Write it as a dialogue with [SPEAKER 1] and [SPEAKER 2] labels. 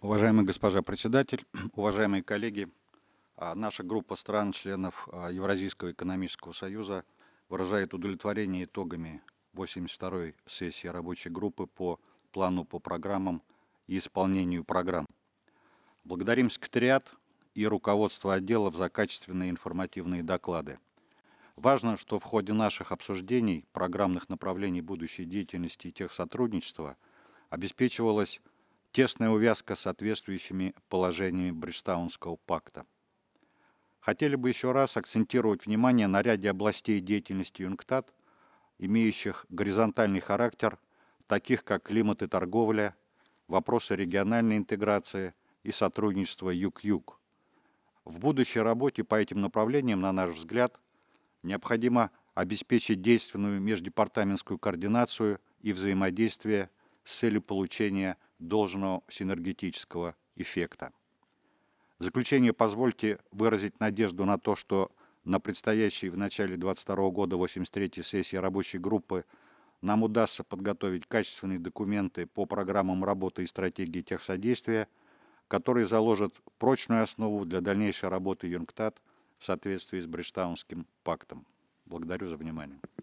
[SPEAKER 1] Уважаемая госпожа председатель, уважаемые коллеги, наша группа стран, членов Евразийского экономического союза, выражает удовлетворение итогами 82-й сессии рабочей группы по плану по программам и исполнению программ. Благодарим секретариат и руководство отделов за качественные информативные доклады. Важно, что в ходе наших обсуждений программных направлений будущей деятельности и техсотрудничества обеспечивалась тесная увязка с соответствующими положениями Бриджтаунского пакта. Хотели бы еще раз акцентировать внимание на ряде областей деятельности ЮНКТАД, имеющих горизонтальный характер, таких как климат и торговля, вопросы региональной интеграции и сотрудничества Юг-Юг. В будущей работе по этим направлениям, на наш взгляд, необходимо обеспечить действенную междепартаментскую координацию и взаимодействие с целью получения должного синергетического эффекта. В заключение позвольте выразить надежду на то, что на предстоящей в начале 2022 года 83-й сессии рабочей группы нам удастся подготовить качественные документы по программам работы и стратегии техсодействия, которые заложат прочную основу для дальнейшей работы ЮНКТАД в соответствии с Бриджтаунским пактом. Благодарю за внимание.